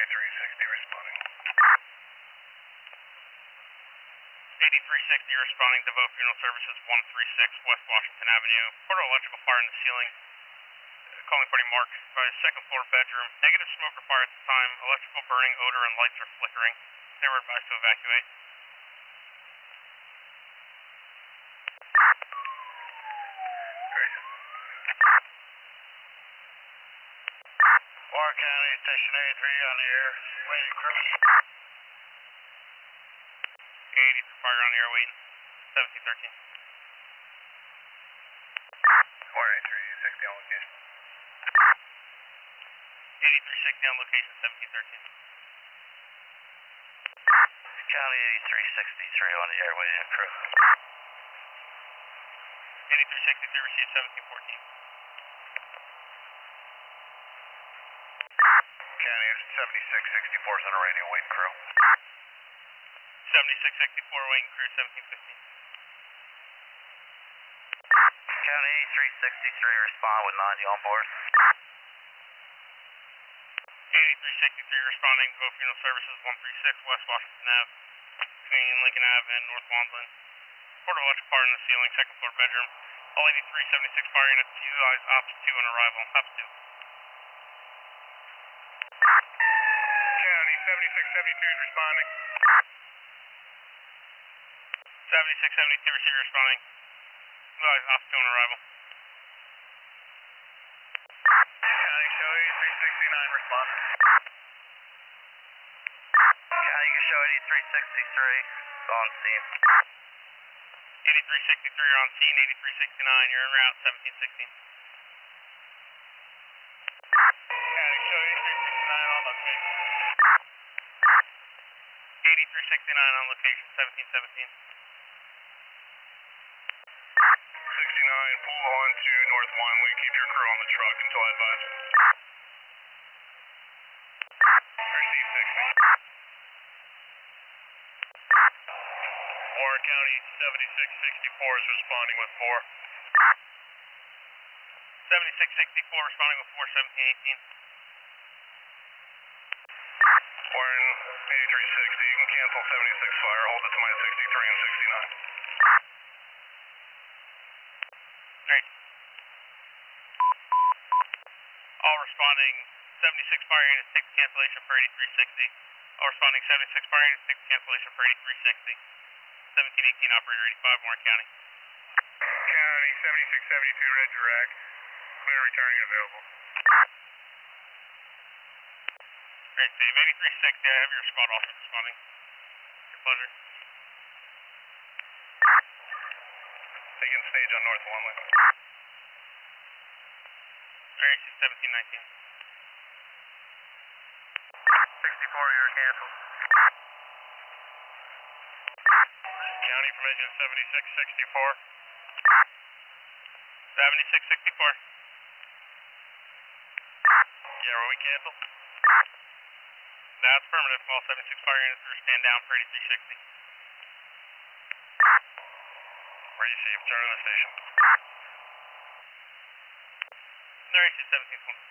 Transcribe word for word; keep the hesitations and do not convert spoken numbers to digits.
eighty-three sixty responding. eighty-three sixty responding to Devo Funeral Services, one three six West Washington Avenue. Report electrical fire in the ceiling. Uh, calling party Mark by second floor bedroom. Negative smoke or fire at the time. Electrical burning, odor, and lights are flickering. They were advised to evacuate. Warren County, Station eighty-three on the air. Waiting crew. eighty-three fire on the air waiting. seventeen thirteen. Warren eighty-three sixty on location. eighty-three sixty on location, seventeen thirteen. County eighty-three sixty-three on the air waiting crew. eighty-three sixty-three received, seventeen fourteen. County seventy-six sixty-four is on the radio waiting crew. seventy-six sixty-four waiting crew, seventeen fifteen. County eighty-three sixty-three respond with ninety on board. eighty-three sixty-three responding to Devo Funeral Services, one three six West Washington Avenue, between Lincoln Avenue and North Wandland. Report of electric fire in the ceiling, second floor bedroom. All eighty-three seventy-six fire units utilize Ops two on arrival. Ops two. County seventy-six seventy-two is responding. seventy-six seventy-two receiver responding. Utilize Ops two on arrival. County show eighty-three sixty-nine responding. County you can show eighty-three sixty-three on scene. eighty-three sixty-three are on scene, eighty-three sixty-nine, you're en route, seventeen sixteen. County show eighty-three sixty-nine on location. eighty-three sixty-nine on location, seventeen seventeen. sixty-nine, pull on to North Wandland. Keep your crew on the truck until I advise. Receive sixty. Warren County seventy-six sixty-four is responding with four. seventy-six sixty-four responding with four, seventeen eighteen. Warren eighty-three sixty, you can cancel seventy-six fire. Hold it to my sixty-three and sixty-nine. Great. All responding seventy-six fire units take the cancellation for eighty-three sixty. All responding seventy-six fire units take the cancellation for eighty-three sixty. seventeen eighteen operator eighty-five Warren County. County seventy-six seventy-two red direct. Clear returning available. Great, Steve. eighty-three sixty, I have your squad officer responding. Your pleasure. Taking stage on North Wandland. Very seventeen nineteen. sixty-four, you're canceled. County information seventy-six sixty-four. seventy-six sixty-four. Yeah, were we canceled? That's affirmative. All seventy-six fire units are stand down for eighty-three sixty. Receive, turn on the station. There, seventeen twenty.